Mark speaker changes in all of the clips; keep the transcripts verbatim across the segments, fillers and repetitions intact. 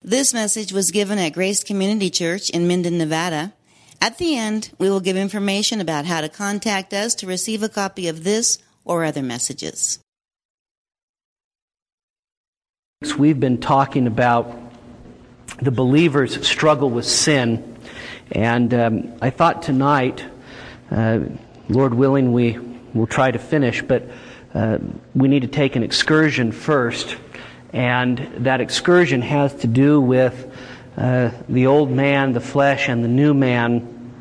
Speaker 1: This message was given at Grace Community Church in Minden, Nevada. At the end, we will give information about how to contact us to receive a copy of this or other messages.
Speaker 2: We've been talking about the believer's struggle with sin, and um, I thought tonight, uh, Lord willing, we will try to finish, but uh, we need to take an excursion first, and that excursion has to do with uh, the old man, the flesh, and the new man.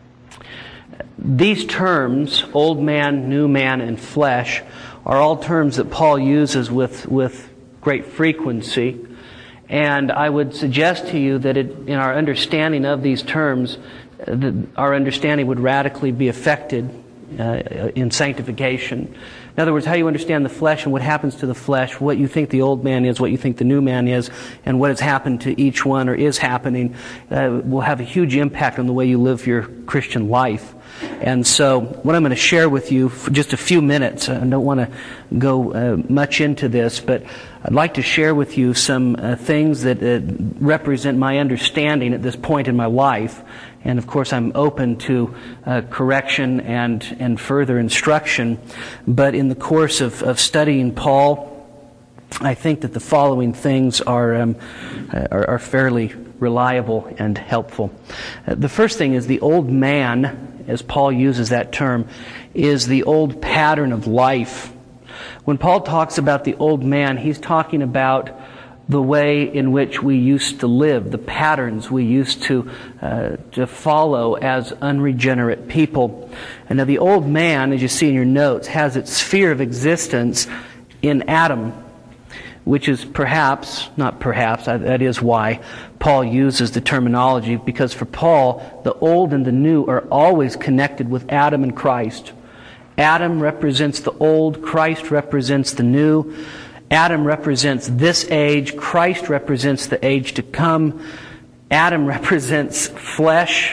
Speaker 2: These terms, old man, new man, and flesh, are all terms that Paul uses with, with great frequency. And I would suggest to you that it, in our understanding of these terms, uh, that our understanding would radically be affected uh, in sanctification. In other words, how you understand the flesh and what happens to the flesh, what you think the old man is, what you think the new man is, and what has happened to each one or is happening uh, will have a huge impact on the way you live your Christian life. And so what I'm going to share with you for just a few minutes, I don't want to go uh, much into this, but I'd like to share with you some uh, things that uh, represent my understanding at this point in my life. And of course I'm open to uh, correction and, and further instruction. But in the course of, of studying Paul, I think that the following things are, um, are, are fairly reliable and helpful. Uh, the first thing is the old man, as Paul uses that term, is the old pattern of life. When Paul talks about the old man, he's talking about the way in which we used to live, the patterns we used to uh, to follow as unregenerate people. And now the old man, as you see in your notes, has its sphere of existence in Adam, which is perhaps, not perhaps, that is why Paul uses the terminology, because for Paul, the old and the new are always connected with Adam and Christ. Adam represents the old, Christ represents the new. Adam represents this age, Christ represents the age to come. Adam represents flesh,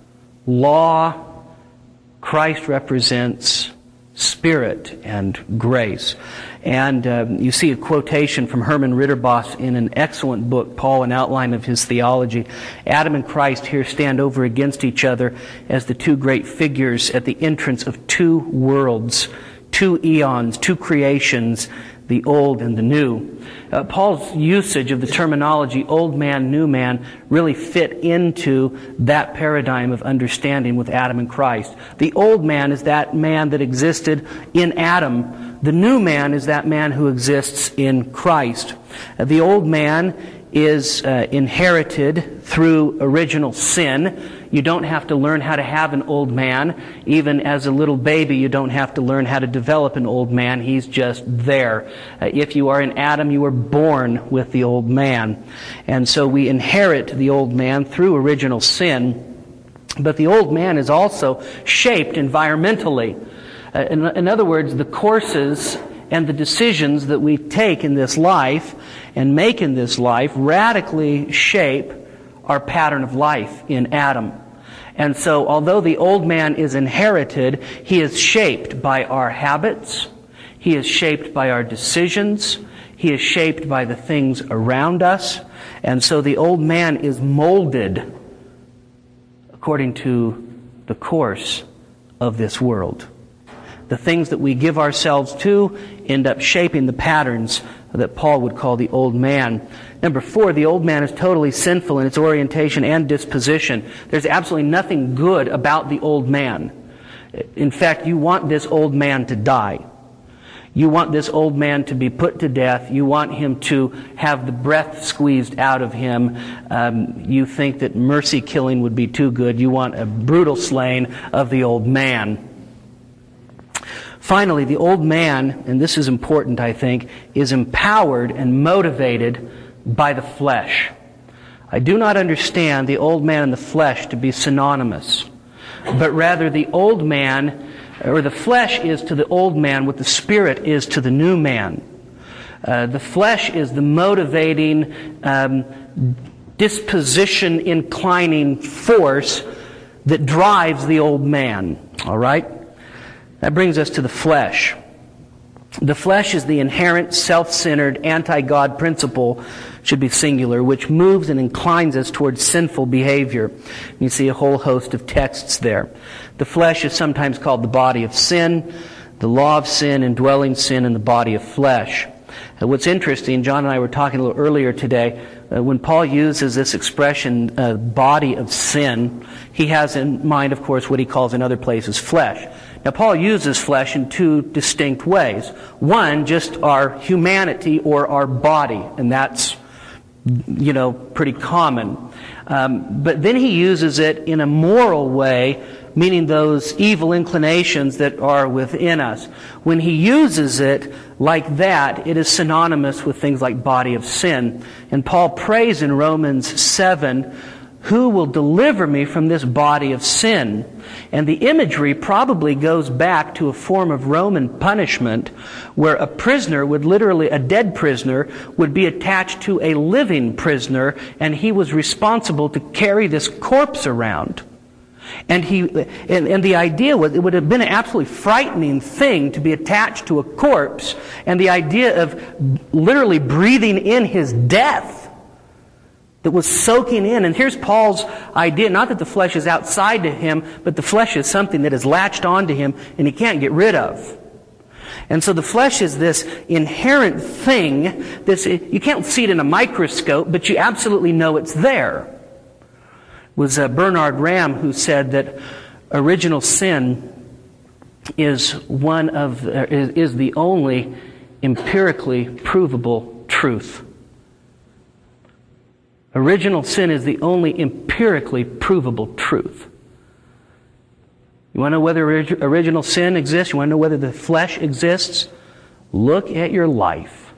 Speaker 2: law, Christ represents spirit and grace. And um, you see a quotation from Herman Ritterboss in an excellent book, Paul, an outline of his theology. Adam and Christ here stand over against each other as the two great figures at the entrance of two worlds, two eons, two creations, the old and the new. Uh, Paul's usage of the terminology old man, new man really fit into that paradigm of understanding with Adam and Christ. The old man is that man that existed in Adam. The new man is that man who exists in Christ. Uh, the old man is uh, inherited through original sin. You don't have to learn how to have an old man. Even as a little baby, you don't have to learn how to develop an old man. He's just there. Uh, if you are in Adam, you were born with the old man. And so we inherit the old man through original sin. But the old man is also shaped environmentally. Uh, in, in other words, the courses and the decisions that we take in this life and make in this life radically shape our pattern of life in Adam. And so, although the old man is inherited, he is shaped by our habits, he is shaped by our decisions, he is shaped by the things around us, and so the old man is molded according to the course of this world. The things that we give ourselves to end up shaping the patterns that Paul would call the old man. Number four, the old man is totally sinful in its orientation and disposition. There's absolutely nothing good about the old man. In fact, you want this old man to die. You want this old man to be put to death. You want him to have the breath squeezed out of him. Um, you think that mercy killing would be too good. You want a brutal slaying of the old man. Finally, the old man, and this is important, I think, is empowered and motivated by the flesh. I do not understand the old man and the flesh to be synonymous, but rather the old man, or the flesh is to the old man what the spirit is to the new man. Uh, the flesh is the motivating, um, disposition inclining force that drives the old man. All right? That brings us to the flesh. The flesh is the inherent, self-centered, anti-God principle, should be singular, which moves and inclines us towards sinful behavior. You see a whole host of texts there. The flesh is sometimes called the body of sin, the law of sin, indwelling sin in the body of flesh. Uh, what's interesting, John and I were talking a little earlier today, uh, when Paul uses this expression, uh, body of sin, he has in mind, of course, what he calls in other places flesh. Now, Paul uses flesh in two distinct ways. One, just our humanity or our body, and that's, you know, pretty common. Um, but then he uses it in a moral way, meaning those evil inclinations that are within us. When he uses it like that, it is synonymous with things like body of sin. And Paul prays in Romans seven, who will deliver me from this body of sin? And the imagery probably goes back to a form of Roman punishment where a prisoner would literally, a dead prisoner, would be attached to a living prisoner, and he was responsible to carry this corpse around. And he, and, and the idea was it would have been an absolutely frightening thing to be attached to a corpse, and the idea of literally breathing in his death that was soaking in. And here's Paul's idea, not that the flesh is outside to him, but the flesh is something that is latched onto him and he can't get rid of. And so the flesh is this inherent thing, this, you can't see it in a microscope, but you absolutely know it's there. It was uh, Bernard Ram who said that original sin is one of uh, is, is the only empirically provable truth. Original sin is the only empirically provable truth. You want to know whether orig- original sin exists? You want to know whether the flesh exists? Look at your life.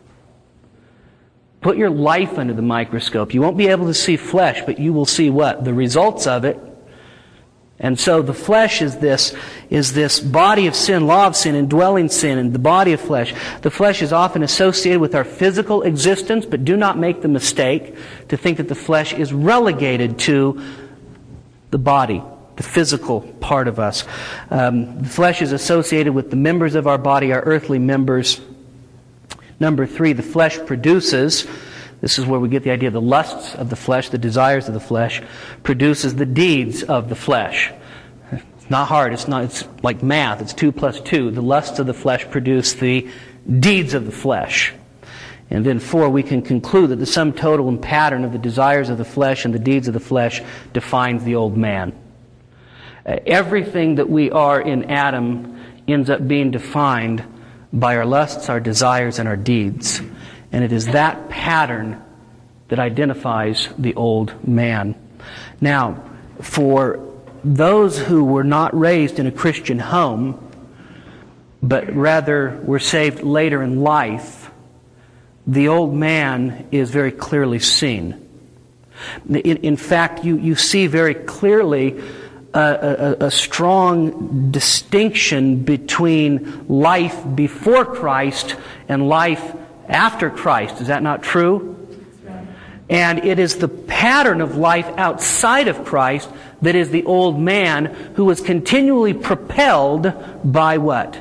Speaker 2: Put your life under the microscope. You won't be able to see flesh, but you will see what? The results of it. And so the flesh is this, is this body of sin, law of sin, indwelling sin, and the body of flesh. The flesh is often associated with our physical existence, but do not make the mistake to think that the flesh is relegated to the body, the physical part of us. Um, the flesh is associated with the members of our body, our earthly members. Number three, the flesh produces, this is where we get the idea of the lusts of the flesh, the desires of the flesh, produces the deeds of the flesh. It's not hard. It's not. It's like math. It's two plus two. The lusts of the flesh produce the deeds of the flesh. And then four, we can conclude that the sum total and pattern of the desires of the flesh and the deeds of the flesh defines the old man. Uh, everything that we are in Adam ends up being defined by our lusts, our desires, and our deeds. And it is that pattern that identifies the old man. Now, for those who were not raised in a Christian home, but rather were saved later in life, the old man is very clearly seen. In, in fact, you, you see very clearly a, a, a strong distinction between life before Christ and life after Christ. Is that not true? And it is the pattern of life outside of Christ that is the old man who was continually propelled by what?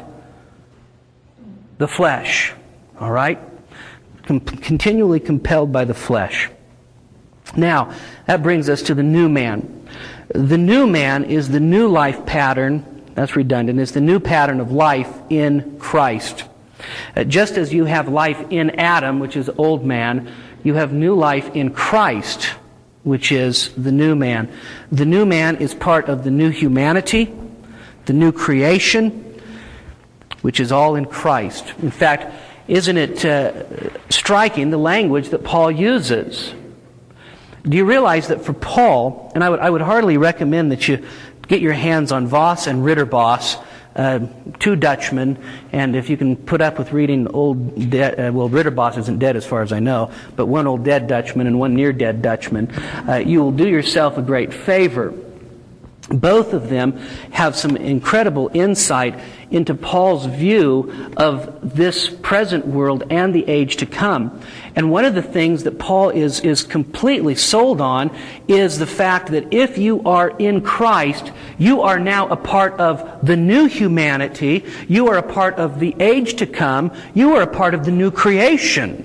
Speaker 2: The flesh. All right? Com- continually compelled by the flesh. Now, that brings us to the new man. The new man is the new life pattern, that's redundant, is the new pattern of life in Christ. Uh, just as you have life in Adam, which is old man, you have new life in Christ, which is the new man. The new man is part of the new humanity, the new creation, which is all in Christ. In fact, isn't it uh, striking the language that Paul uses? Do you realize that for Paul, and I would I would hardly recommend that you get your hands on Voss and Ritterboss, uh, two Dutchmen, and if you can put up with reading old, de- uh, well, Ritterboss isn't dead as far as I know, but one old dead Dutchman and one near dead Dutchman, uh, you will do yourself a great favor. Both of them have some incredible insight into Paul's view of this present world and the age to come. And one of the things that Paul is, is completely sold on is the fact that if you are in Christ, you are now a part of the new humanity, you are a part of the age to come, you are a part of the new creation.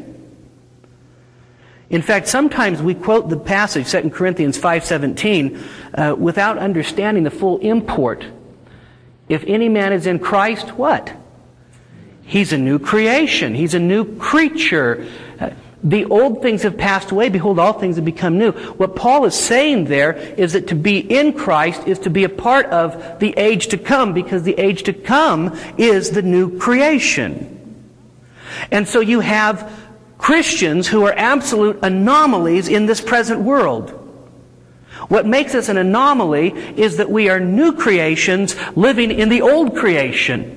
Speaker 2: In fact, sometimes we quote the passage, Second Corinthians five seventeen, uh, without understanding the full import. If any man is in Christ, what? He's a new creation. He's a new creature. Uh, the old things have passed away. Behold, all things have become new. What Paul is saying there is that to be in Christ is to be a part of the age to come, because the age to come is the new creation. And so you have Christians who are absolute anomalies in this present world. What makes us an anomaly is that we are new creations living in the old creation.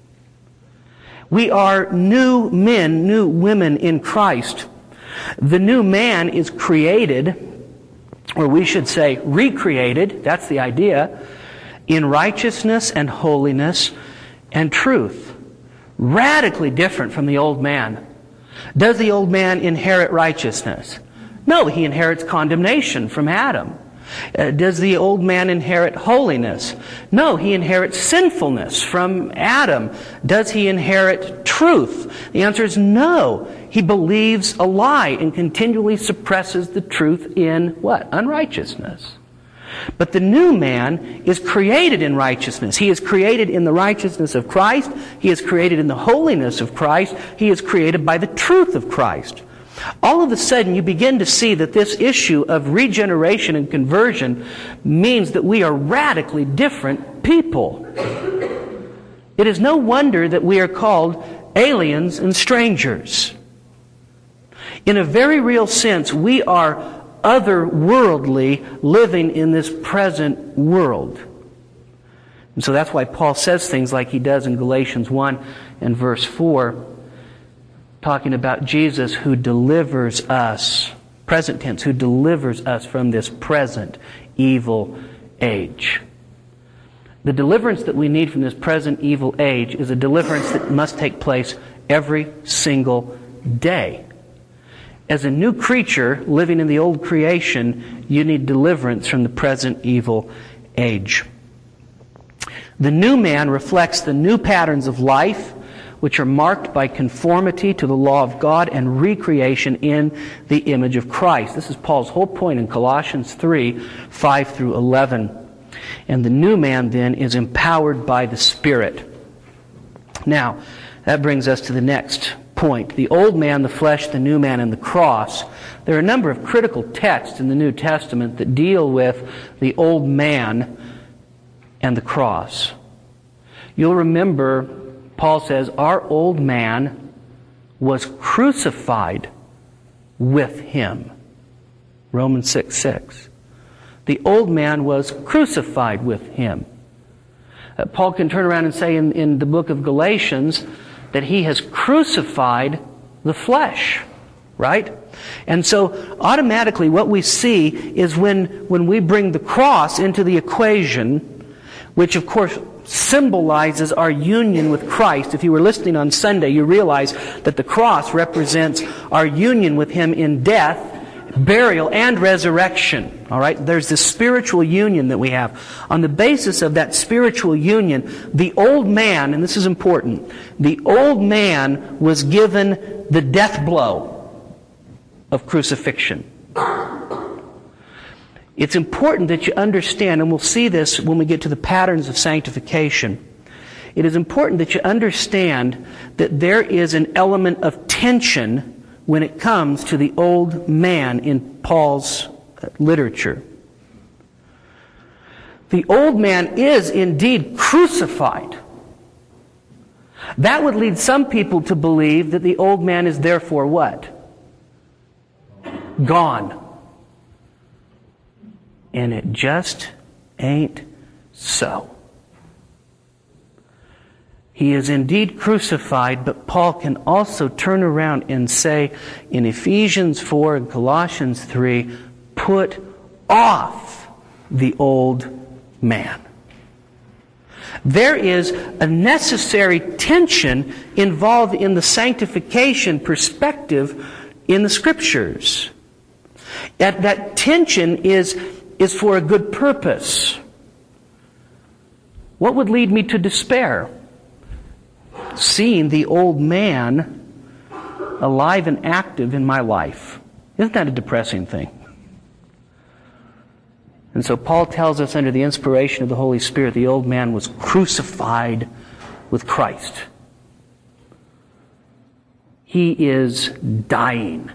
Speaker 2: We are new men, new women in Christ. The new man is created, or we should say recreated, that's the idea, in righteousness and holiness and truth. Radically different from the old man. Does the old man inherit righteousness? No, he inherits condemnation from Adam. Uh, does the old man inherit holiness? No, he inherits sinfulness from Adam. Does he inherit truth? The answer is no. He believes a lie and continually suppresses the truth in what? Unrighteousness. But the new man is created in righteousness. He is created in the righteousness of Christ. He is created in the holiness of Christ. He is created by the truth of Christ. All of a sudden, you begin to see that this issue of regeneration and conversion means that we are radically different people. It is no wonder that we are called aliens and strangers. In a very real sense, we are otherworldly living in this present world. And so that's why Paul says things like he does in Galatians one and verse four, talking about Jesus who delivers us, present tense, who delivers us from this present evil age. The deliverance that we need from this present evil age is a deliverance that must take place every single day. As a new creature living in the old creation, you need deliverance from the present evil age. The new man reflects the new patterns of life, which are marked by conformity to the law of God and recreation in the image of Christ. This is Paul's whole point in Colossians three, five through eleven. And the new man then is empowered by the Spirit. Now, that brings us to the next point. The old man, the flesh, the new man, and the cross. There are a number of critical texts in the New Testament that deal with the old man and the cross. You'll remember Paul says, our old man was crucified with him. Romans six six. The old man was crucified with him. Uh, Paul can turn around and say in, in the book of Galatians that he has crucified the flesh, right? And so automatically what we see is when, when we bring the cross into the equation, which of course symbolizes our union with Christ. If you were listening on Sunday, you realize that the cross represents our union with Him in death, burial, and resurrection. All right? There's this spiritual union that we have. On the basis of that spiritual union, the old man, and this is important, the old man was given the death blow of crucifixion. It's important that you understand, and we'll see this when we get to the patterns of sanctification. It is important that you understand that there is an element of tension when it comes to the old man in Paul's literature. The old man is indeed crucified. That would lead some people to believe that the old man is therefore what? Gone. And it just ain't so. He is indeed crucified, but Paul can also turn around and say in Ephesians four and Colossians three, put off the old man. There is a necessary tension involved in the sanctification perspective in the Scriptures. That, that tension is, is for a good purpose. What would lead me to despair? Seeing the old man alive and active in my life. Isn't that a depressing thing? And so Paul tells us under the inspiration of the Holy Spirit, the old man was crucified with Christ. He is dying.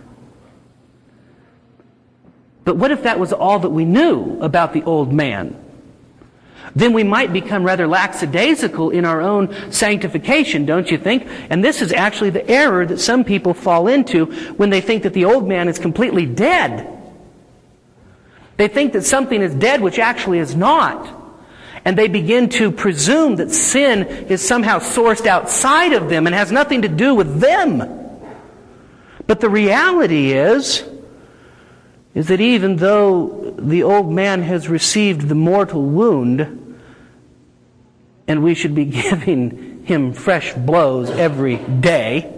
Speaker 2: But what if that was all that we knew about the old man? Then we might become rather lackadaisical in our own sanctification, don't you think? And this is actually the error that some people fall into when they think that the old man is completely dead. They think that something is dead which actually is not. And they begin to presume that sin is somehow sourced outside of them and has nothing to do with them. But the reality is, is that even though the old man has received the mortal wound, and we should be giving him fresh blows every day,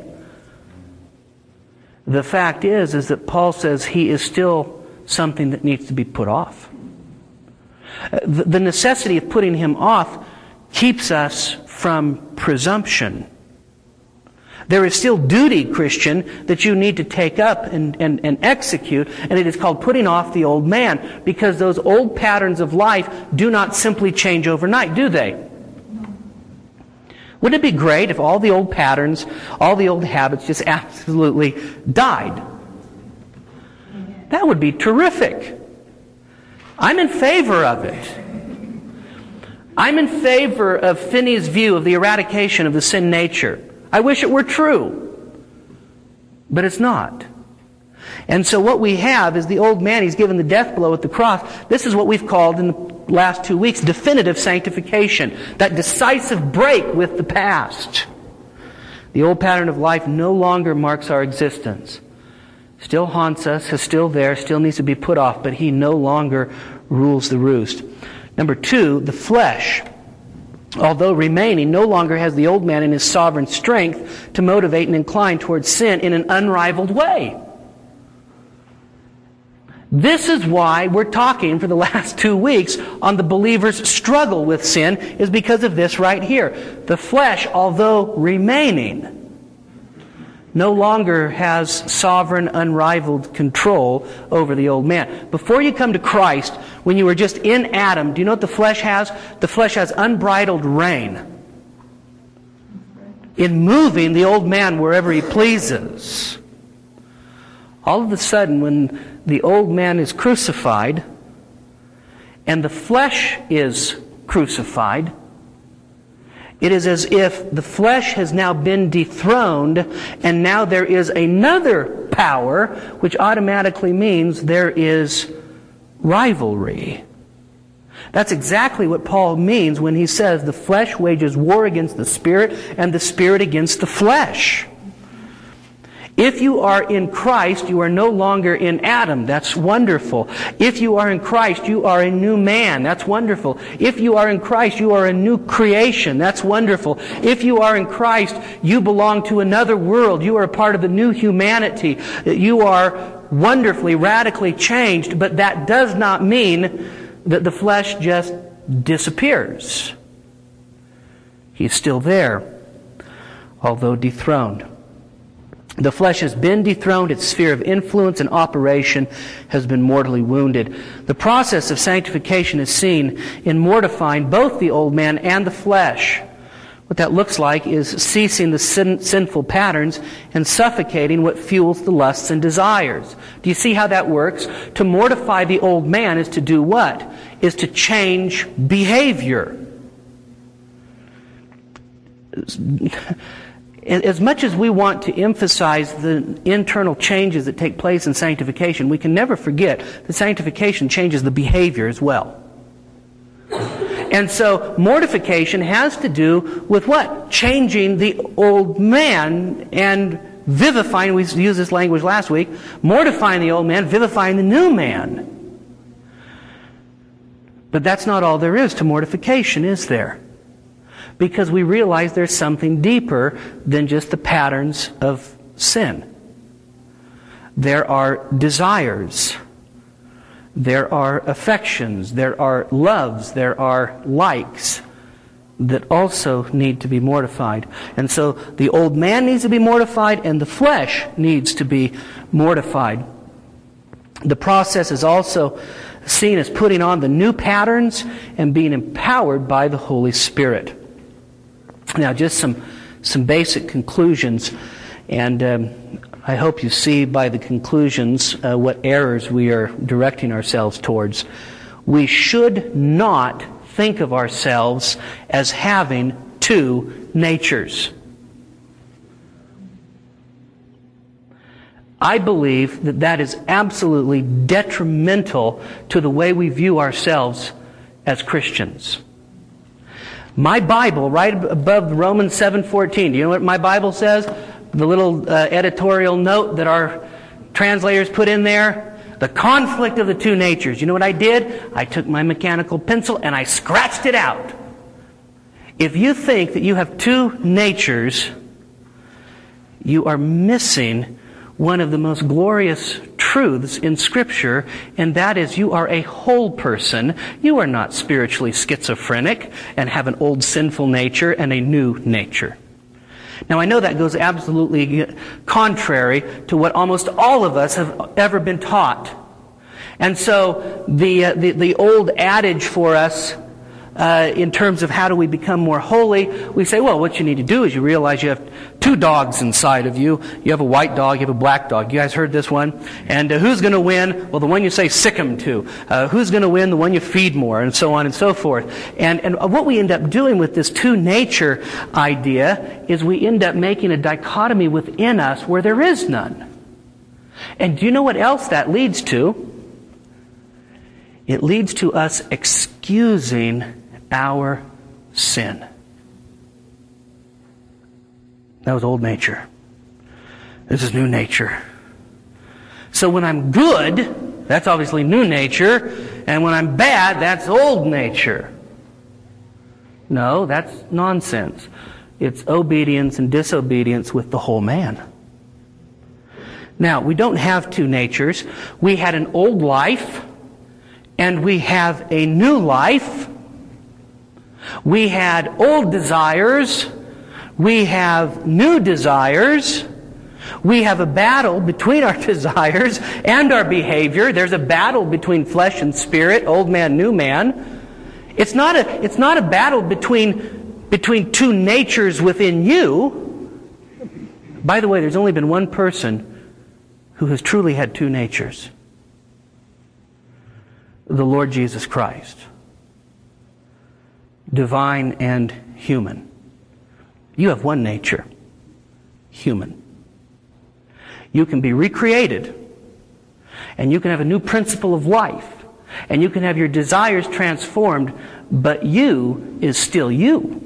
Speaker 2: the fact is, is that Paul says he is still something that needs to be put off. The necessity of putting him off keeps us from presumption. There is still duty, Christian, that you need to take up and, and, and execute, and it is called putting off the old man, because those old patterns of life do not simply change overnight, do they? Wouldn't it be great if all the old patterns, all the old habits just absolutely died? That would be terrific. I'm in favor of it. I'm in favor of Finney's view of the eradication of the sin nature. I wish it were true. But it's not. And so what we have is the old man, he's given the death blow at the cross. This is what we've called in the last two weeks definitive sanctification. That decisive break with the past. The old pattern of life no longer marks our existence. Still haunts us, is still there, still needs to be put off, but he no longer rules the roost. Number two, the flesh, although remaining, no longer has the old man in his sovereign strength to motivate and incline towards sin in an unrivaled way. This is why we're talking for the last two weeks on the believer's struggle with sin, is because of this right here. The flesh, although remaining, no longer has sovereign, unrivaled control over the old man. Before you come to Christ, when you were just in Adam, do you know what the flesh has? The flesh has unbridled reign in moving the old man wherever he pleases. All of a sudden, when the old man is crucified and the flesh is crucified, it is as if the flesh has now been dethroned, and now there is another power, which automatically means there is rivalry. That's exactly what Paul means when he says the flesh wages war against the spirit and the spirit against the flesh. If you are in Christ, you are no longer in Adam. That's wonderful. If you are in Christ, you are a new man. That's wonderful. If you are in Christ, you are a new creation. That's wonderful. If you are in Christ, you belong to another world. You are a part of the new humanity. You are wonderfully, radically changed, but that does not mean that the flesh just disappears. He's still there, although dethroned. The flesh has been dethroned, its sphere of influence and operation has been mortally wounded. The process of sanctification is seen in mortifying both the old man and the flesh. What that looks like is ceasing the sin, sinful patterns and suffocating what fuels the lusts and desires. Do you see how that works? To mortify the old man is to do what? Is to change behavior. As much as we want to emphasize the internal changes that take place in sanctification, we can never forget that sanctification changes the behavior as well. And so mortification has to do with what? Changing the old man and vivifying, we used this language last week, mortifying the old man, vivifying the new man. But that's not all there is to mortification, is there? Because we realize there's something deeper than just the patterns of sin. There are desires. There are affections. There are loves. There are likes that also need to be mortified. And so the old man needs to be mortified and the flesh needs to be mortified. The process is also seen as putting on the new patterns and being empowered by the Holy Spirit. Now, just some some basic conclusions, and um, I hope you see by the conclusions uh, what errors we are directing ourselves towards. We should not think of ourselves as having two natures. I believe that that is absolutely detrimental to the way we view ourselves as Christians. My Bible, right above Romans seven fourteen, do you know what my Bible says? The little uh, editorial note that our translators put in there? The conflict of the two natures. You know what I did? I took my mechanical pencil and I scratched it out. If you think that you have two natures, you are missing one of the most glorious truths in Scripture, and that is you are a whole person. You are not spiritually schizophrenic and have an old sinful nature and a new nature. Now, I know that goes absolutely contrary to what almost all of us have ever been taught. And so the uh, the, the old adage for us Uh, in terms of how do we become more holy, we say, well, what you need to do is you realize you have two dogs inside of you. You have a white dog, you have a black dog. You guys heard this one? And uh, who's going to win? Well, the one you say sick 'em to. Uh, who's going to win? The one you feed more, and so on and so forth. And, and what we end up doing with this two-nature idea is we end up making a dichotomy within us where there is none. And do you know what else that leads to? It leads to us excusing our sin. That was old nature. This is new nature. So when I'm good, that's obviously new nature, and when I'm bad, that's old nature. No, that's nonsense. It's obedience and disobedience with the whole man. Now, we don't have two natures. We had an old life, and we have a new life. We had old desires. We have new desires. We have a battle between our desires and our behavior. There's a battle between flesh and spirit, old man, new man. It's not a, it's not a battle between, between two natures within you. By the way, there's only been one person who has truly had two natures. The Lord Jesus Christ. Divine and human. You have one nature. Human. You can be recreated. And you can have a new principle of life. And you can have your desires transformed. But you is still you.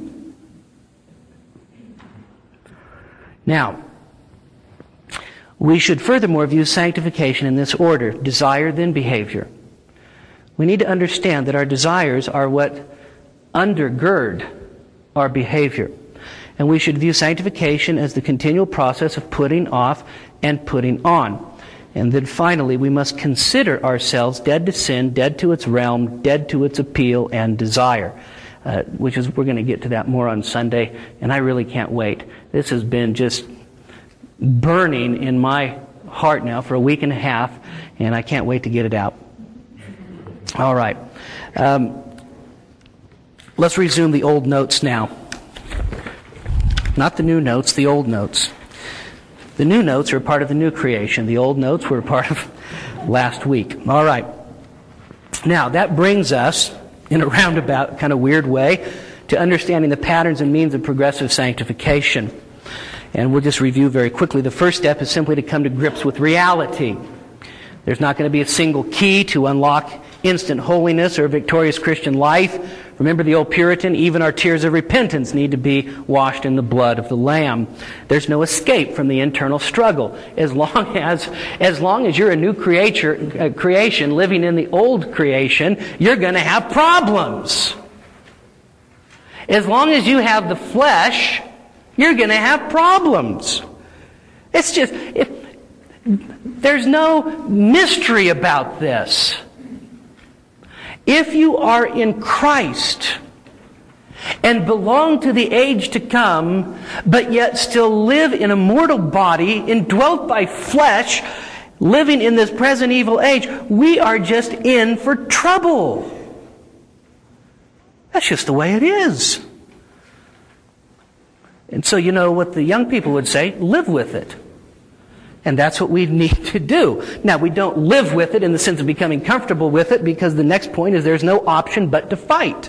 Speaker 2: Now, we should furthermore view sanctification in this order. Desire, then behavior. We need to understand that our desires are what undergird our behavior. And we should view sanctification as the continual process of putting off and putting on. And then finally, we must consider ourselves dead to sin, dead to its realm, dead to its appeal and desire. Uh, which is, we're going to get to that more on Sunday, and I really can't wait. This has been just burning in my heart now for a week and a half, and I can't wait to get it out. All right. Um, let's resume the old notes now. Not the new notes, the old notes. The new notes are a part of the new creation. The old notes were a part of last week. All right. Now, that brings us, in a roundabout kind of weird way, to understanding the patterns and means of progressive sanctification. And we'll just review very quickly. The first step is simply to come to grips with reality. There's not going to be a single key to unlock instant holiness or victorious Christian life Remember the old Puritan, even our tears of repentance need to be washed in the blood of the Lamb. There's no escape from the internal struggle. As long as, as long as you're a new creature, uh, creation living in the old creation, you're going to have problems. As long as you have the flesh, you're going to have problems. It's just, it, there's no mystery about this. If you are in Christ and belong to the age to come, but yet still live in a mortal body, indwelt by flesh, living in this present evil age, we are just in for trouble. That's just the way it is. And so you know what the young people would say, live with it. And that's what we need to do. Now, we don't live with it in the sense of becoming comfortable with it, because the next point is there's no option but to fight.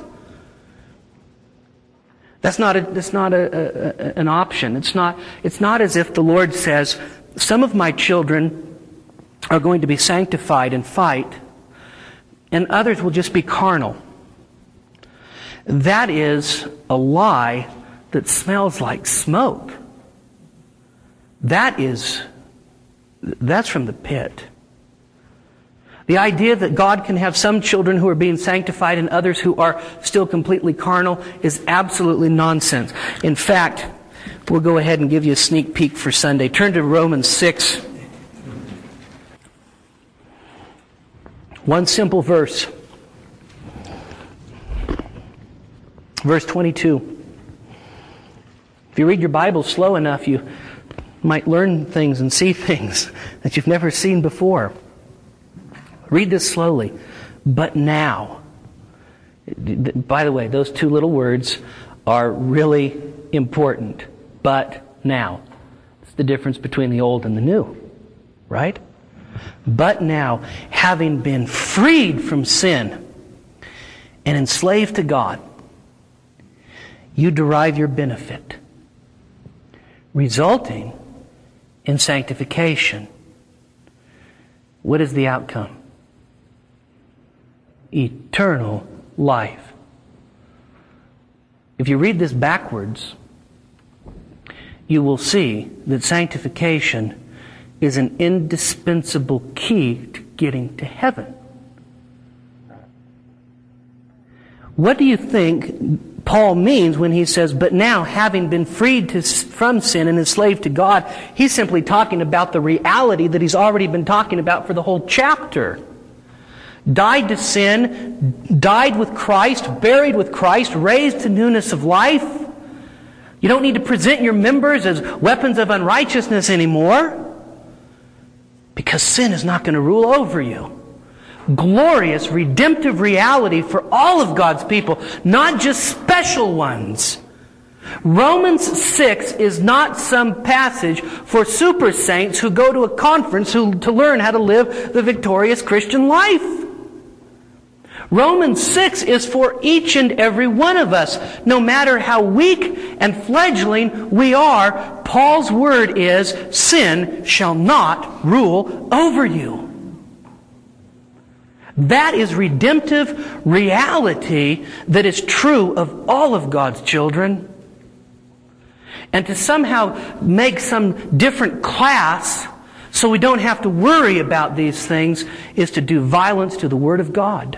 Speaker 2: That's not a, that's not a, a, an option. It's not, it's not as if the Lord says, some of my children are going to be sanctified and fight, and others will just be carnal. That is a lie that smells like smoke. That is, that's from the pit. The idea that God can have some children who are being sanctified and others who are still completely carnal is absolutely nonsense. In fact, we'll go ahead and give you a sneak peek for Sunday. Turn to Romans six. One simple verse. Verse twenty-two. If you read your Bible slow enough, you might learn things and see things that you've never seen before. Read this slowly. But now. By the way, those two little words are really important. But now. It's the difference between the old and the new. Right? But now, having been freed from sin and enslaved to God, you derive your benefit, resulting in sanctification. What is the outcome? Eternal life. If you read this backwards, you will see that sanctification is an indispensable key to getting to heaven. What do you think Paul means when he says, but now having been freed to, from sin and enslaved to God? He's simply talking about the reality that he's already been talking about for the whole chapter. Died to sin, died with Christ, buried with Christ, raised to newness of life. You don't need to present your members as weapons of unrighteousness anymore, because sin is not going to rule over you. Glorious, redemptive reality for all of God's people, not just special ones. Romans six is not some passage for super saints who go to a conference who, to learn how to live the victorious Christian life. Romans six is for each and every one of us. No matter how weak and fledgling we are, Paul's word is, sin shall not rule over you. That is redemptive reality that is true of all of God's children. And to somehow make some different class so we don't have to worry about these things is to do violence to the Word of God.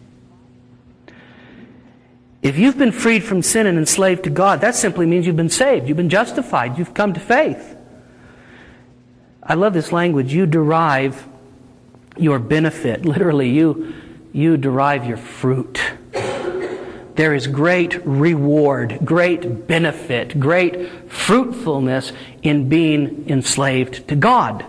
Speaker 2: If you've been freed from sin and enslaved to God, that simply means you've been saved. You've been justified. You've come to faith. I love this language. You derive your benefit. Literally, you, you derive your fruit. There is great reward, great benefit, great fruitfulness in being enslaved to God,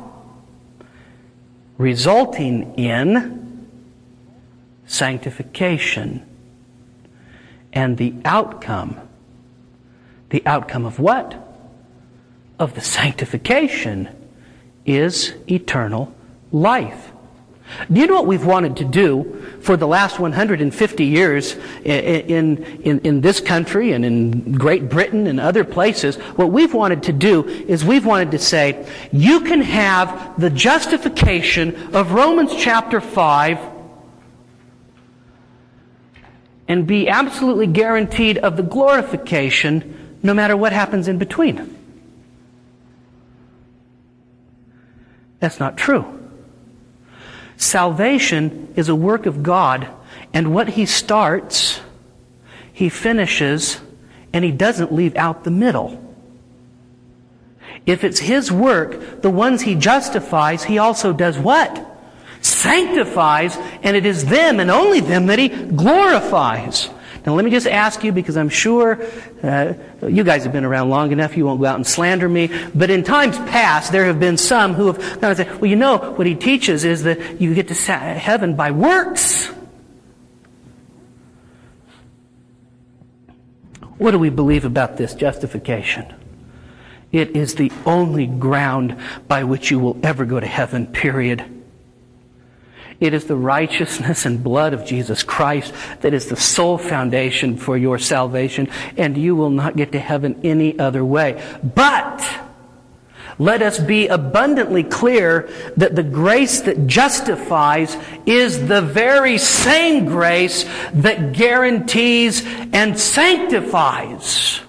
Speaker 2: resulting in sanctification. And the outcome, the outcome of what? Of the sanctification is eternal life. Do you know what we've wanted to do for the last one hundred fifty years in, in, in this country and in Great Britain and other places? What we've wanted to do is we've wanted to say, you can have the justification of Romans chapter five, and be absolutely guaranteed of the glorification no matter what happens in between. That's not true. Salvation is a work of God, and what He starts, He finishes, and He doesn't leave out the middle. If it's His work, the ones He justifies, He also does what? Sanctifies, and it is them and only them that He glorifies. Now let me just ask you, because I'm sure uh, you guys have been around long enough, you won't go out and slander me, but in times past there have been some who have kind of said, well, you know, what he teaches is that you get to heaven by works. What do we believe about this justification? It is the only ground by which you will ever go to heaven, period. It is the righteousness and blood of Jesus Christ that is the sole foundation for your salvation, and you will not get to heaven any other way. But let us be abundantly clear that the grace that justifies is the very same grace that guarantees and sanctifies.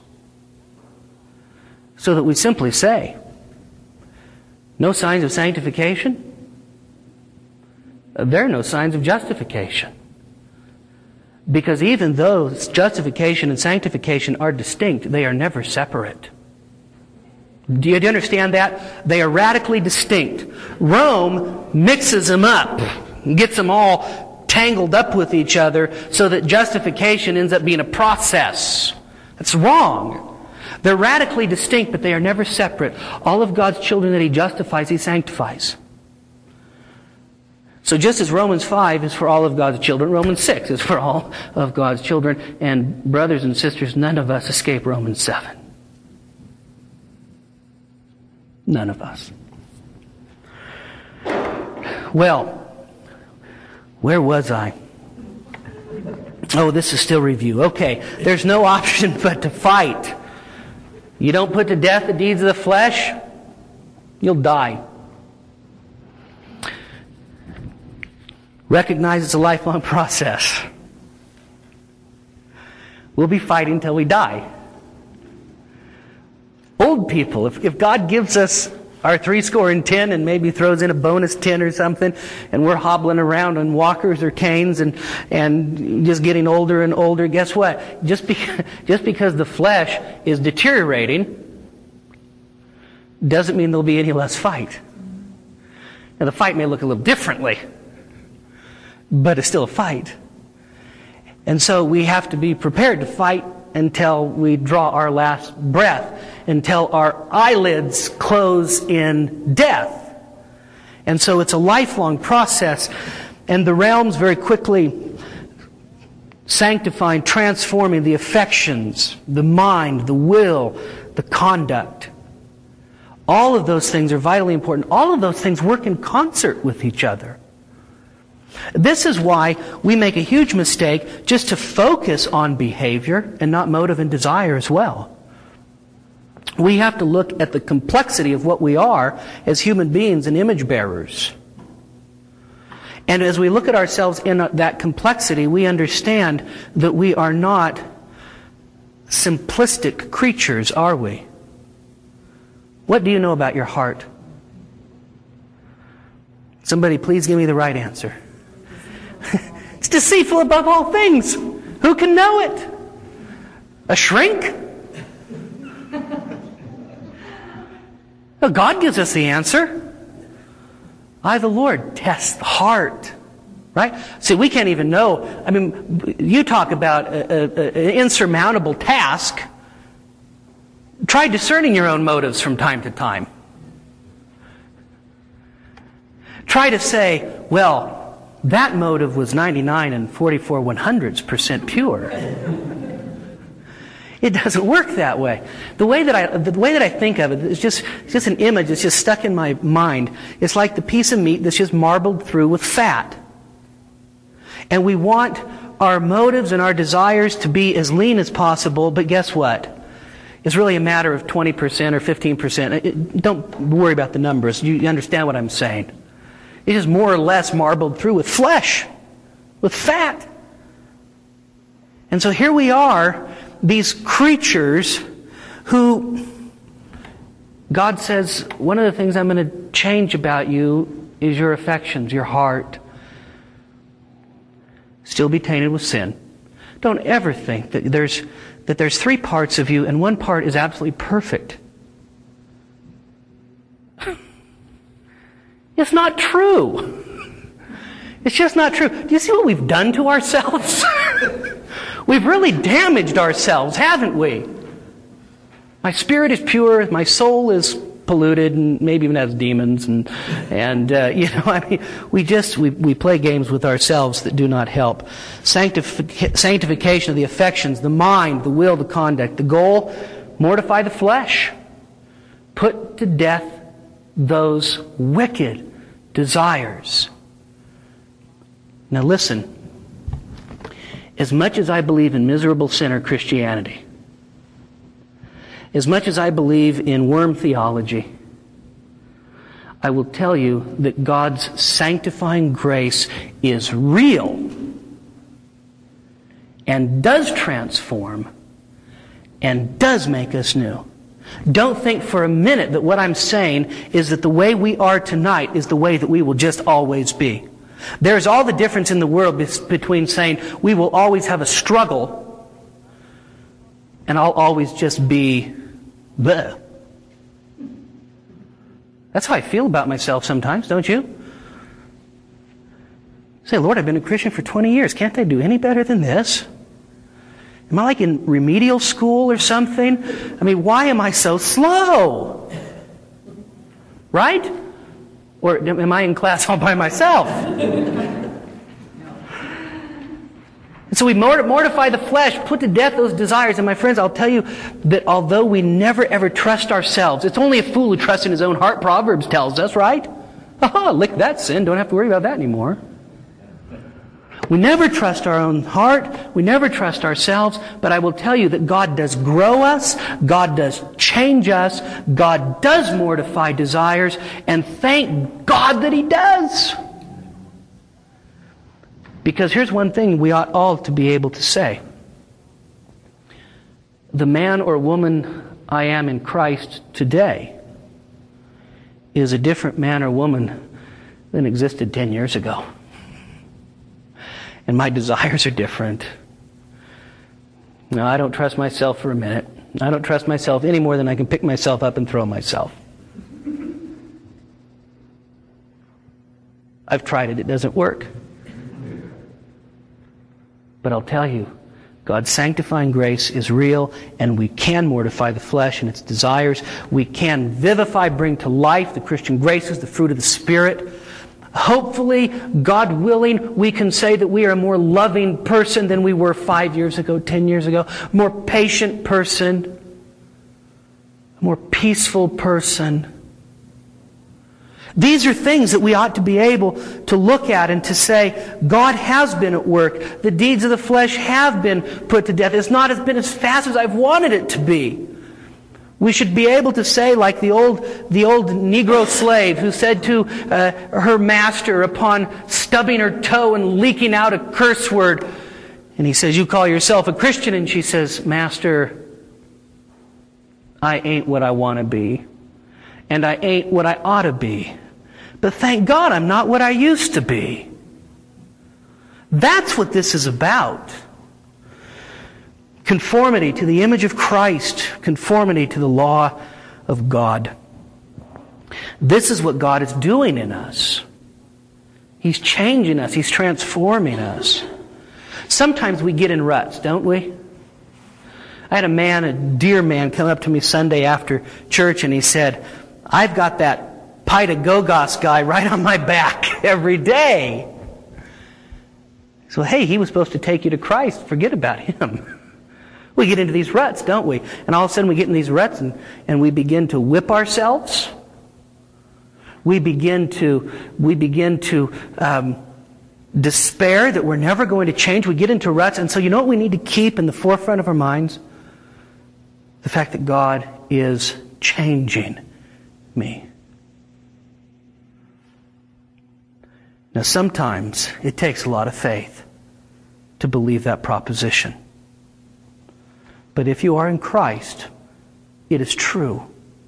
Speaker 2: So that we simply say, no signs of sanctification? There are no signs of justification. Because even though justification and sanctification are distinct, they are never separate. Do you understand that? They are radically distinct. Rome mixes them up, gets them all tangled up with each other so that justification ends up being a process. That's wrong. They're radically distinct, but they are never separate. All of God's children that He justifies, He sanctifies. So just as Romans five is for all of God's children, Romans six is for all of God's children. And brothers and sisters, none of us escape Romans seven. None of us. Well, where was I? Oh, this is still review. Okay, there's no option but to fight. You don't put to death the deeds of the flesh, you'll die. Recognize it's a lifelong process. We'll be fighting until we die. Old people, if, if God gives us our three score and ten and maybe throws in a bonus ten or something, and we're hobbling around on walkers or canes and, and just getting older and older, guess what? Just, be, just because the flesh is deteriorating doesn't mean there'll be any less fight. Now the fight may look a little differently, but it's still a fight. And so we have to be prepared to fight until we draw our last breath, until our eyelids close in death. And so it's a lifelong process, and the realms very quickly sanctifying, transforming the affections, the mind, the will, the conduct. All of those things are vitally important. All of those things work in concert with each other. This is why we make a huge mistake just to focus on behavior and not motive and desire as well. We have to look at the complexity of what we are as human beings and image bearers. And as we look at ourselves in that complexity, we understand that we are not simplistic creatures, are we? What do you know about your heart? Somebody please give me the right answer. It's deceitful above all things. Who can know it? A shrink? Well, God gives us the answer. I, the Lord, test the heart. Right? See, we can't even know. I mean, you talk about an insurmountable task. Try discerning your own motives from time to time. Try to say, well, that motive was ninety-nine and forty-four one hundredths percent pure. It doesn't work that way. The way that I the way that I think of it is just it's just an image that's just stuck in my mind. It's like the piece of meat that's just marbled through with fat. And we want our motives and our desires to be as lean as possible, but guess what? It's really a matter of twenty percent or fifteen percent. Don't worry about the numbers. You understand what I'm saying. It is more or less marbled through with flesh, with fat. And so here we are, these creatures who God says, one of the things I'm going to change about you is your affections, your heart. Still be tainted with sin. Don't ever think that there's that there's three parts of you and one part is absolutely perfect. It's not true. It's just not true. Do you see what we've done to ourselves? We've really damaged ourselves, haven't we? My spirit is pure, my soul is polluted, and maybe even has demons, and and uh, you know, I mean, we just we we play games with ourselves that do not help. Sanctific- sanctification of the affections, the mind, the will, the conduct. The goal: mortify the flesh, put to death those wicked desires. Now listen. As much as I believe in miserable sinner Christianity, as much as I believe in worm theology, I will tell you that God's sanctifying grace is real and does transform and does make us new. Don't think for a minute that what I'm saying is that the way we are tonight is the way that we will just always be. There's all the difference in the world between saying we will always have a struggle and I'll always just be bleh. That's how I feel about myself sometimes, don't you? Say, Lord, I've been a Christian for twenty years. Can't I do any better than this? Am I like in remedial school or something? I mean, why am I so slow? Right? Or am I in class all by myself? And so we mortify the flesh, put to death those desires. And my friends, I'll tell you that although we never ever trust ourselves, it's only a fool who trusts in his own heart, Proverbs tells us, right? Aha, lick that sin, don't have to worry about that anymore. We never trust our own heart. We never trust ourselves. But I will tell you that God does grow us. God does change us. God does mortify desires. And thank God that He does. Because here's one thing we ought all to be able to say. The man or woman I am in Christ today is a different man or woman than existed ten years ago. And my desires are different. No, I don't trust myself for a minute. I don't trust myself any more than I can pick myself up and throw myself. I've tried it. It doesn't work. But I'll tell you, God's sanctifying grace is real, and we can mortify the flesh and its desires. We can vivify, bring to life the Christian graces, the fruit of the Spirit. Hopefully, God willing, we can say that we are a more loving person than we were five years ago, ten years ago. A more patient person. A more peaceful person. These are things that we ought to be able to look at and to say, God has been at work. The deeds of the flesh have been put to death. It's not been as fast as I've wanted it to be. We should be able to say, like the old the old Negro slave who said to uh, her master upon stubbing her toe and leaking out a curse word, and he says, "You call yourself a Christian?" And she says, "Master, I ain't what I want to be, and I ain't what I ought to be. But thank God I'm not what I used to be." That's what this is about. Conformity to the image of Christ. Conformity to the law of God. This is what God is doing in us. He's changing us. He's transforming us. Sometimes we get in ruts, don't we? I had a man, a dear man, come up to me Sunday after church and he said, "I've got that Pythagoras guy right on my back every day." So, hey, he was supposed to take you to Christ. Forget about him. We get into these ruts, don't we? And all of a sudden we get in these ruts and, and we begin to whip ourselves. We begin to we begin to um, despair that we're never going to change. We get into ruts. And so you know what we need to keep in the forefront of our minds? The fact that God is changing me. Now sometimes it takes a lot of faith to believe that proposition. But if you are in Christ, it is true.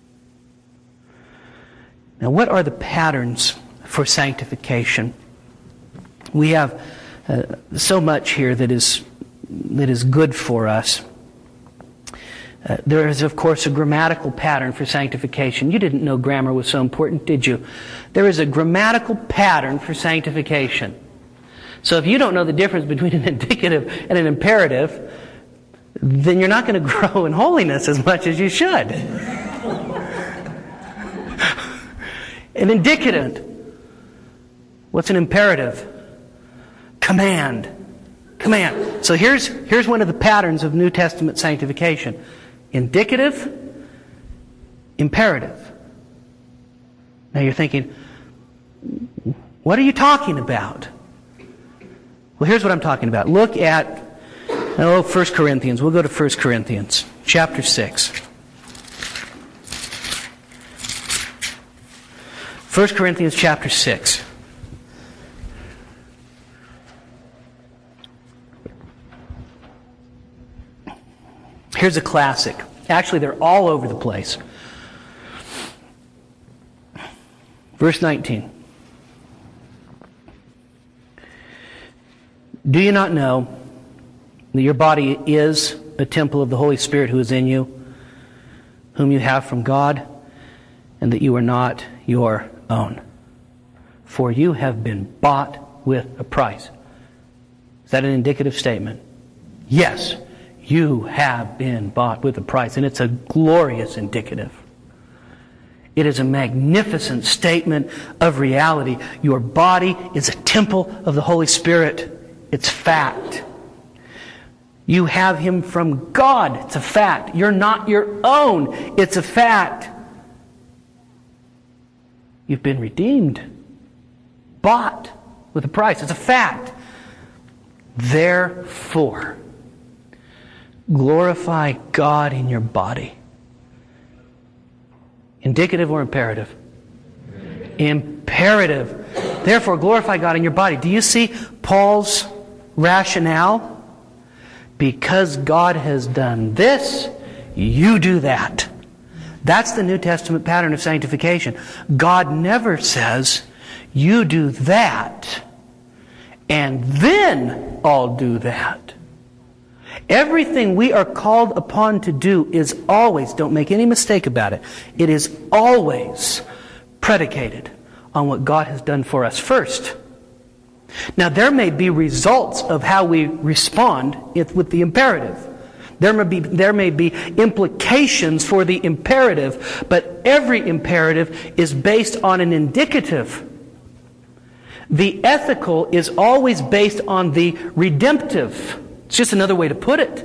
Speaker 2: Now, what are the patterns for sanctification? We have uh, so much here that is that is good for us. Uh, there is, of course, a grammatical pattern for sanctification. You didn't know grammar was so important, did you? There is a grammatical pattern for sanctification. So if you don't know the difference between an indicative and an imperative, then you're not going to grow in holiness as much as you should. An indicative. What's an imperative? Command. Command. So here's, here's one of the patterns of New Testament sanctification. Indicative, imperative. Now you're thinking, what are you talking about? Well, here's what I'm talking about. Look at, oh, First Corinthians. We'll go to First Corinthians, chapter six. First Corinthians, chapter six. Here's a classic. Actually, they're all over the place. Verse nineteen. Do you not know that your body is a temple of the Holy Spirit who is in you, whom you have from God, and that you are not your own? For you have been bought with a price. Is that an indicative statement? Yes. You have been bought with a price, and it's a glorious indicative. It is a magnificent statement of reality. Your body is a temple of the Holy Spirit. It's fact. You have Him from God. It's a fact. You're not your own. It's a fact. You've been redeemed. Bought with a price. It's a fact. Therefore, glorify God in your body. Indicative or imperative? Imperative. Therefore, glorify God in your body. Do you see Paul's rationale? Because God has done this, you do that. That's the New Testament pattern of sanctification. God never says, you do that, and then I'll do that. Everything we are called upon to do is always, don't make any mistake about it, it is always predicated on what God has done for us first. Now, there may be results of how we respond with the imperative. There may be, there may be implications for the imperative, but every imperative is based on an indicative. The ethical is always based on the redemptive. It's just another way to put it.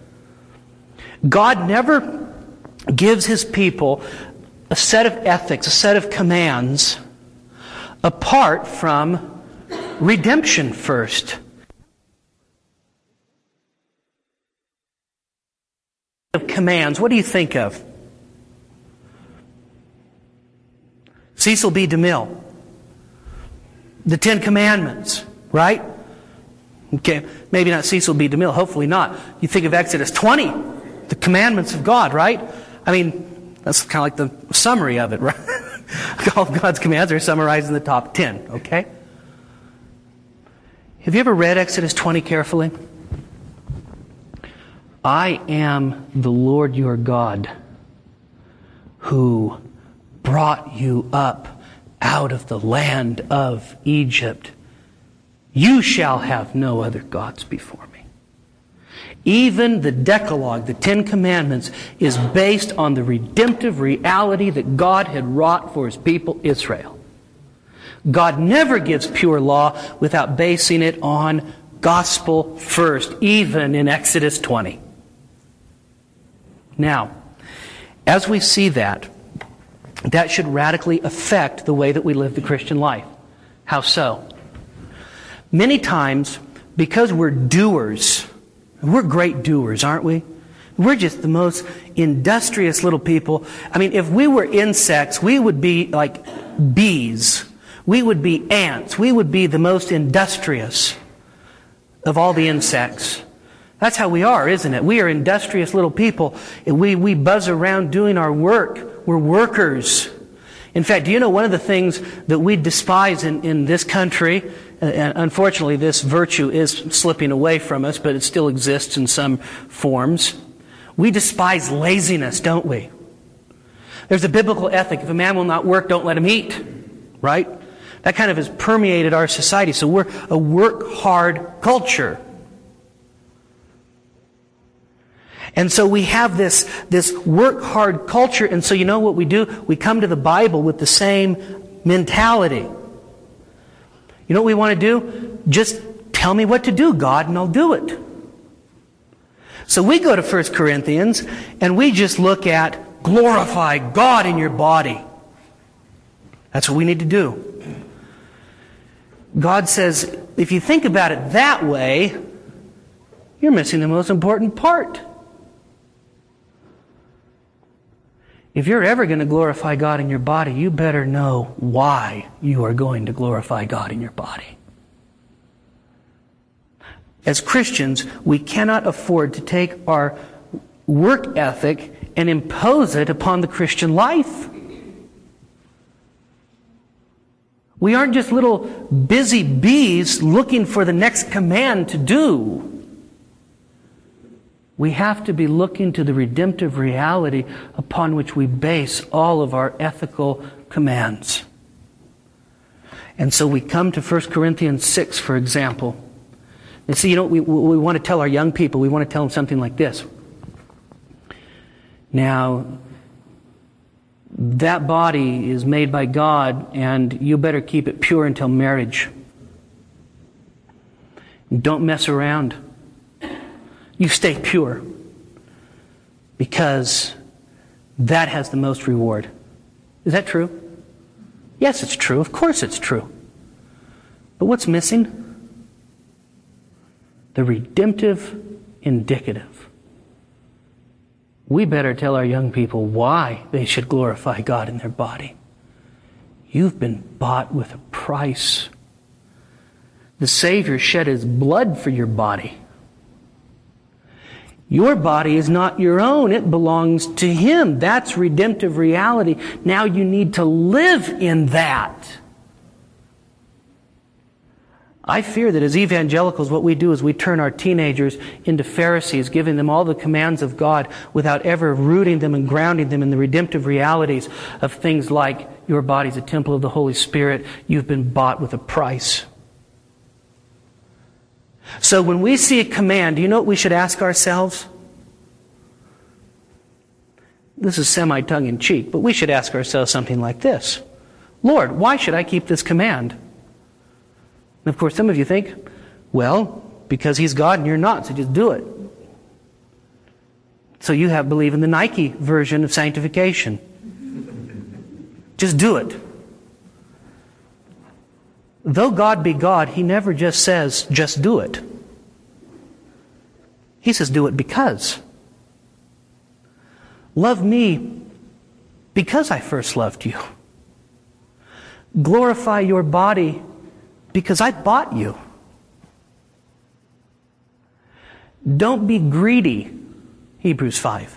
Speaker 2: God never gives His people a set of ethics, a set of commands, apart from redemption first. Of commands, what do you think of? Cecil B. DeMille. The Ten Commandments, right? Okay, maybe not Cecil B. DeMille, hopefully not. You think of Exodus twenty, the commandments of God, right? I mean, that's kind of like the summary of it, right? All of God's commands are summarized in the top ten, okay? Have you ever read Exodus twenty carefully? I am the Lord your God who brought you up out of the land of Egypt. You shall have no other gods before me. Even the Decalogue, the Ten Commandments, is based on the redemptive reality that God had wrought for His people Israel. God never gives pure law without basing it on gospel first, even in Exodus twenty. Now, as we see that, that should radically affect the way that we live the Christian life. How so? Many times, because we're doers, we're great doers, aren't we? We're just the most industrious little people. I mean, if we were insects, we would be like bees. We would be ants. We would be the most industrious of all the insects. That's how we are, isn't it? We are industrious little people. We, we buzz around doing our work. We're workers. In fact, do you know one of the things that we despise in, in this country, and unfortunately this virtue is slipping away from us, but it still exists in some forms. We despise laziness, don't we? There's a biblical ethic. If a man will not work, don't let him eat. Right? That kind of has permeated our society. So we're a work-hard culture. And so we have this, this work-hard culture, and so you know what we do? We come to the Bible with the same mentality. You know what we want to do? Just tell me what to do, God, and I'll do it. So we go to First Corinthians, and we just look at glorify God in your body. That's what we need to do. God says, if you think about it that way, you're missing the most important part. If you're ever going to glorify God in your body, you better know why you are going to glorify God in your body. As Christians, we cannot afford to take our work ethic and impose it upon the Christian life. We aren't just little busy bees looking for the next command to do. We have to be looking to the redemptive reality upon which we base all of our ethical commands. And so we come to First Corinthians six, for example. And see, you know, we, we want to tell our young people, we want to tell them something like this. Now, that body is made by God, and you better keep it pure until marriage. Don't mess around. You stay pure, because that has the most reward. Is that true? Yes, it's true. Of course it's true. But what's missing? The redemptive indicative. We better tell our young people why they should glorify God in their body. You've been bought with a price. The Savior shed His blood for your body. Your body is not your own. It belongs to Him. That's redemptive reality. Now you need to live in that. I fear that as evangelicals, what we do is we turn our teenagers into Pharisees, giving them all the commands of God without ever rooting them and grounding them in the redemptive realities of things like your body's a temple of the Holy Spirit. You've been bought with a price. So when we see a command, do you know what we should ask ourselves? This is semi-tongue-in-cheek, but we should ask ourselves something like this. Lord, why should I keep this command? And of course, some of you think, well, because He's God and you're not, so just do it. So you have believe in the Nike version of sanctification. Just do it. Though God be God, He never just says, just do it. He says, do it because. Love me because I first loved you. Glorify your body because I bought you. Don't be greedy, Hebrews five.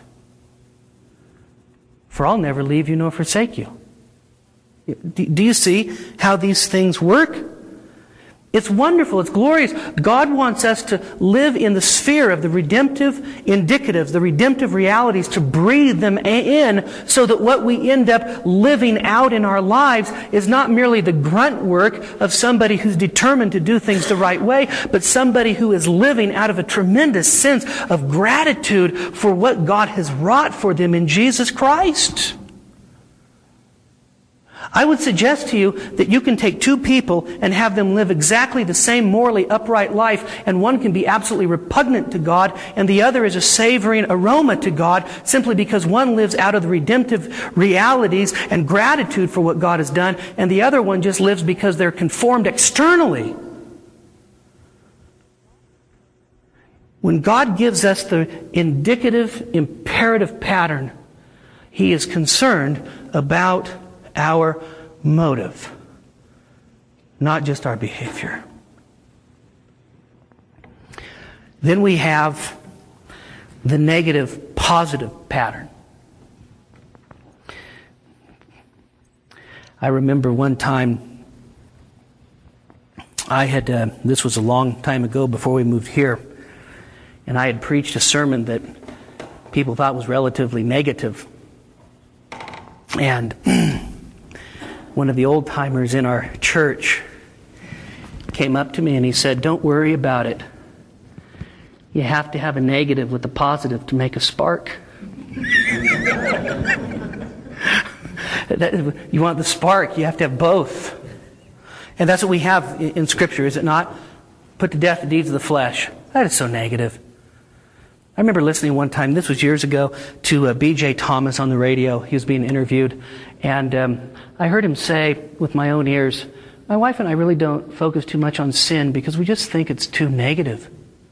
Speaker 2: For I'll never leave you nor forsake you. Do you see how these things work? It's wonderful. It's glorious. God wants us to live in the sphere of the redemptive indicatives, the redemptive realities, to breathe them in so that what we end up living out in our lives is not merely the grunt work of somebody who's determined to do things the right way, but somebody who is living out of a tremendous sense of gratitude for what God has wrought for them in Jesus Christ. I would suggest to you that you can take two people and have them live exactly the same morally upright life, and one can be absolutely repugnant to God, and the other is a savoring aroma to God, simply because one lives out of the redemptive realities and gratitude for what God has done, and the other one just lives because they're conformed externally. When God gives us the indicative, imperative pattern, He is concerned about our motive, not just our behavior. Then we have the negative positive pattern. I remember one time I had, uh, this was a long time ago before we moved here, and I had preached a sermon that people thought was relatively negative. And one of the old-timers in our church came up to me and he said, "Don't worry about it. You have to have a negative with a positive to make a spark." You want the spark, you have to have both. And that's what we have in Scripture, is it not? Put to death the deeds of the flesh. That is so negative. I remember listening one time, this was years ago, to uh, B J Thomas on the radio. He was being interviewed. And um, I heard him say, with my own ears, "My wife and I really don't focus too much on sin because we just think it's too negative."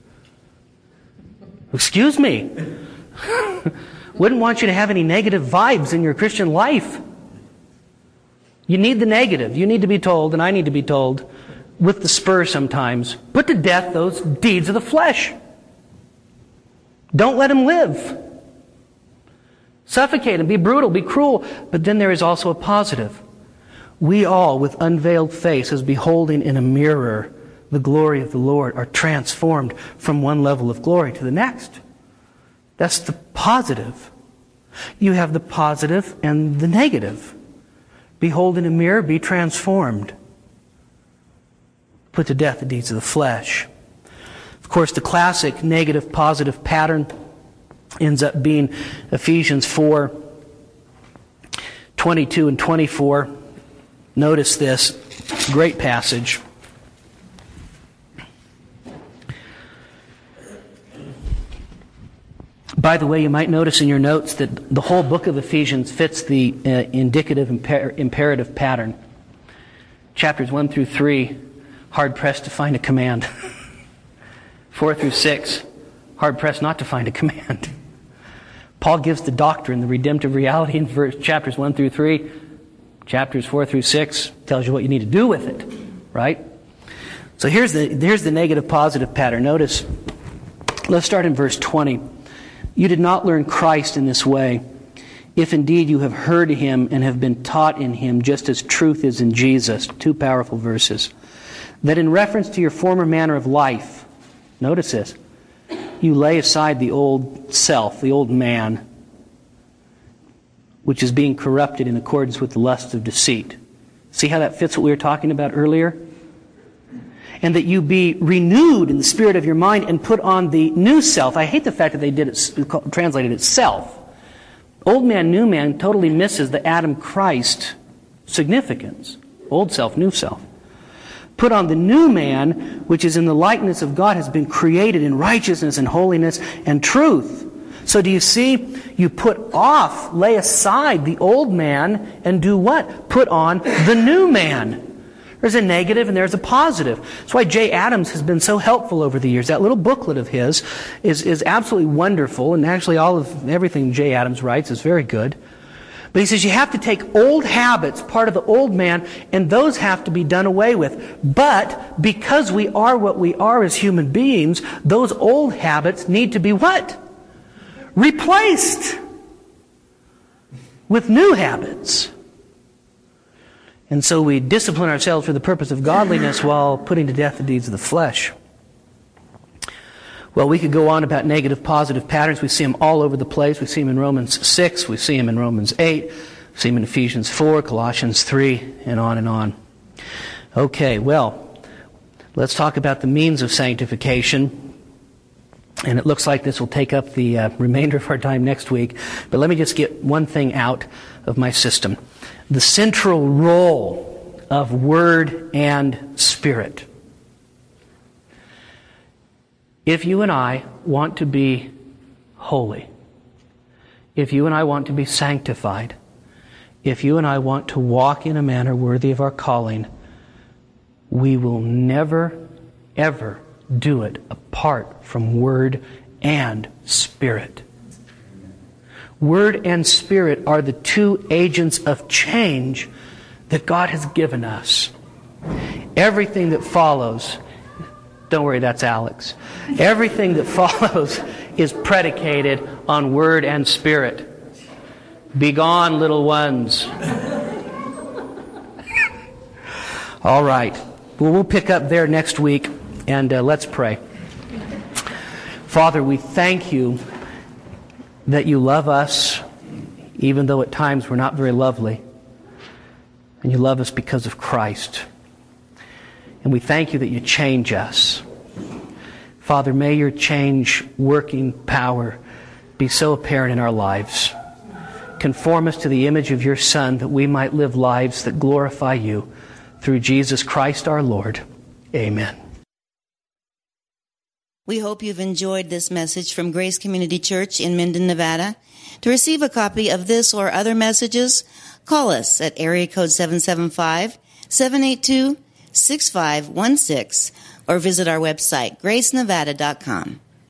Speaker 2: Excuse me. Wouldn't want you to have any negative vibes in your Christian life. You need the negative. You need to be told, and I need to be told, with the spur sometimes, put to death those deeds of the flesh. Don't let them live. Suffocate them, be brutal, be cruel. But then there is also a positive. We all, with unveiled face, as beholding in a mirror the glory of the Lord, are transformed from one level of glory to the next. That's the positive. You have the positive and the negative. Behold in a mirror, be transformed. Put to death the deeds of the flesh. Of course, the classic negative-positive pattern ends up being Ephesians four, twenty-two and twenty-four. Notice this great passage. By the way, you might notice in your notes that the whole book of Ephesians fits the uh, indicative imper- imperative pattern. Chapters one through three, hard-pressed to find a command. four through six, hard-pressed not to find a command. Paul gives the doctrine, the redemptive reality in verse, chapters one through three. Chapters four through six tells you what you need to do with it, right? So here's the, here's the negative-positive pattern. Notice, let's start in verse twenty. "You did not learn Christ in this way, if indeed you have heard Him and have been taught in Him, just as truth is in Jesus." Two powerful verses. "That in reference to your former manner of life," notice this, "you lay aside the old self, the old man, which is being corrupted in accordance with the lusts of deceit." See how that fits what we were talking about earlier? "And that you be renewed in the spirit of your mind and put on the new self." I hate the fact that they did it, translated it self. Old man, new man totally misses the Adam Christ significance. Old self, new self. "Put on the new man, which is in the likeness of God, has been created in righteousness and holiness and truth." So do you see? You put off, lay aside the old man and do what? Put on the new man. There's a negative and there's a positive. That's why Jay Adams has been so helpful over the years. That little booklet of his is, is absolutely wonderful, and actually all of everything Jay Adams writes is very good. But he says you have to take old habits, part of the old man, and those have to be done away with. But because we are what we are as human beings, those old habits need to be what? Replaced with new habits. And so we discipline ourselves for the purpose of godliness while putting to death the deeds of the flesh. Well, we could go on about negative, positive patterns. We see them all over the place. We see them in Romans six. We see them in Romans eight. We see them in Ephesians four, Colossians three, and on and on. Okay, well, let's talk about the means of sanctification. And it looks like this will take up the uh, remainder of our time next week. But let me just get one thing out of my system. The central role of Word and Spirit. If you and I want to be holy, if you and I want to be sanctified, if you and I want to walk in a manner worthy of our calling, we will never, ever do it apart from Word and Spirit. Word and Spirit are the two agents of change that God has given us. Everything that follows, don't worry, that's Alex. Everything that follows is predicated on word and spirit. Begone, little ones. All right. Well, we'll pick up there next week, and uh, let's pray. Father, we thank you that you love us, even though at times we're not very lovely. And you love us because of Christ. And we thank you that you change us. Father, may your change working power be so apparent in our lives. Conform us to the image of your Son, that we might live lives that glorify you. Through Jesus Christ our Lord. Amen.
Speaker 1: We hope you've enjoyed this message from Grace Community Church in Minden, Nevada. To receive a copy of this or other messages, call us at area code seven seven five, seven eight two, six five one six or visit our website, grace nevada dot com.